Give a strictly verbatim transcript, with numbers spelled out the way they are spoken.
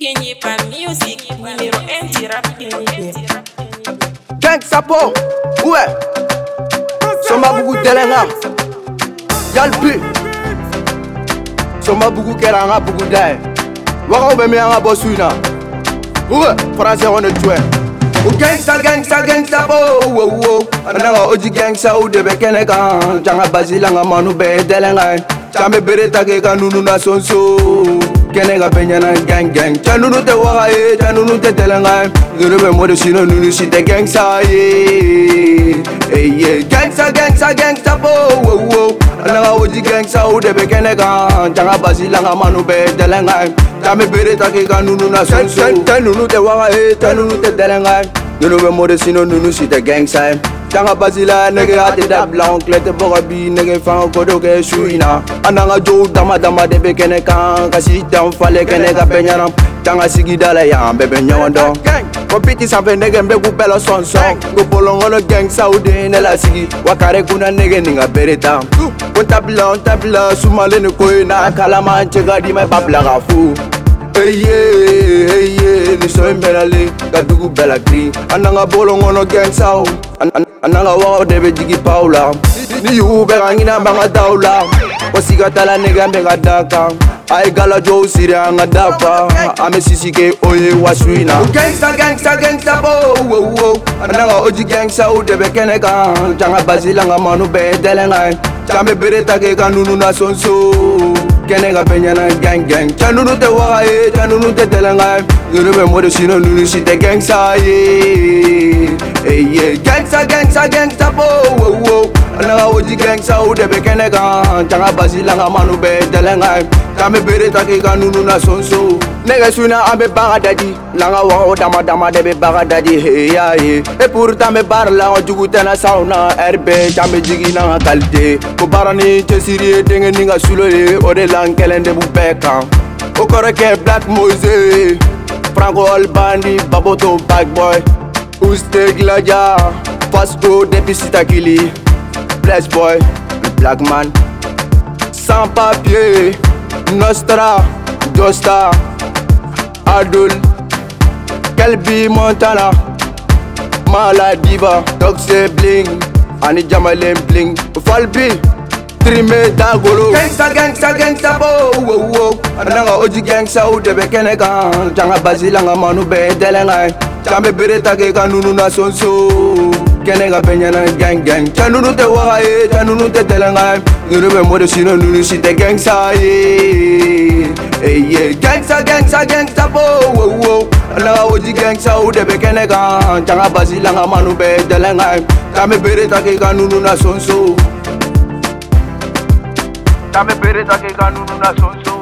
Kenye pa music, numéro un du rap Kenye. Gang Sapo, ouais. Soma bugu telenga, yalpi. Soma bugu keranga bugu dai. Waka ube me anga bosuina. Ouais, français on est tué. Gangsta, gangsta, gangsta, oh, oh, oh. Ananga oji gangsta u de bekene kan. Janga bazilanga manu be delenga. Chambe bereta ke kanunu na sonso. Kene ga penyana gang gang. Chanunu te waka e, chanunu te delenga. Gurube mode sino nunu si te gangsta ye. Hey yeah, gangsta, gangsta, gangsta, oh, oh, oh. Ananga oji gangsta u de bekene kan. Janga bazilanga manu be delenga. Chambe bereta ke kanunu na sonso. Chanunu te waka e, chanunu te delenga. Gurube mode sino nunu si te gangsta. Janga bazila nege ate da blanc klete borabi nege fan kodo ke shuina ananga jo dama dama de bekene kan kasi tam fale kene ga benyana janga sigi dala ya bebe nyondo kopiti sampe nege mbe ku belo son son go bolongono gang saudi ne la sigi wakare kuna nege ninga bereta on tabla on tabla sumale ne koina kala manche ga di me babla ga fu hey yeah hey yeah ni so mbelale ga dugu bela gri ananga bolongono gang saudi ananga wa de be jigi paula ni yu be ngina banga daula wasiga tala nega mbega daka ai gala jo siri anga dafa ame sisike oye waswina gangsta gangsta gangsta bo wo wo ananga oji gangsta u de be keneka janga bazilanga manu be delenga chambe bereta ke kanunu na sonso kenega penyana gang gang chanunu te wa e chanunu te delenga gurube mode sino nunu si te gangsta ye hey yeah, gangsta, gangsta, gangsta, oh, oh, oh. Ananga oji gangsta u de bekene kan. Janga bazilanga manu be delenga. Kame bereta ke kanunu na sonso. Nega suina ambe baga dadi. Langa wa o dama dama de be baga dadi. Hey ya ye. E pourtant me bar la o jugu tena sauna. R B jambe jigi na kalite. Ko barani chesiri denge ninga sulo ye. Ode lang kelende bu beka. O koreke Black Mose. Franco Albandi baboto bag boy. Ousteg Laja, Pasco Deficit Akili, Bless Boy, Black Man, Sans Papier, Nostra, Josta, Adul, Kelby Montana, Maladiva, Doxe Bling, Ani Jamalem Bling, Falbi, Trime Dagolo. Gangsta, gangsta, gangsta, oh, oh, oh. Ananga oji gangsta u de bekene kan. Janga bazilanga manu be delenga. Chambe bereta ke kanunu na sonso kene ga penyana gang gang chanunu te wa e chanunu te delenga gurube mode sino nunu si te gangsta ye hey yeah gangsta gangsta gangsta bo wo wo ananga oji gangsta u de bekene kan janga bazilanga manu be delenga chambe bereta ke kanunu na sonso chambe bereta ke kanunu na sonso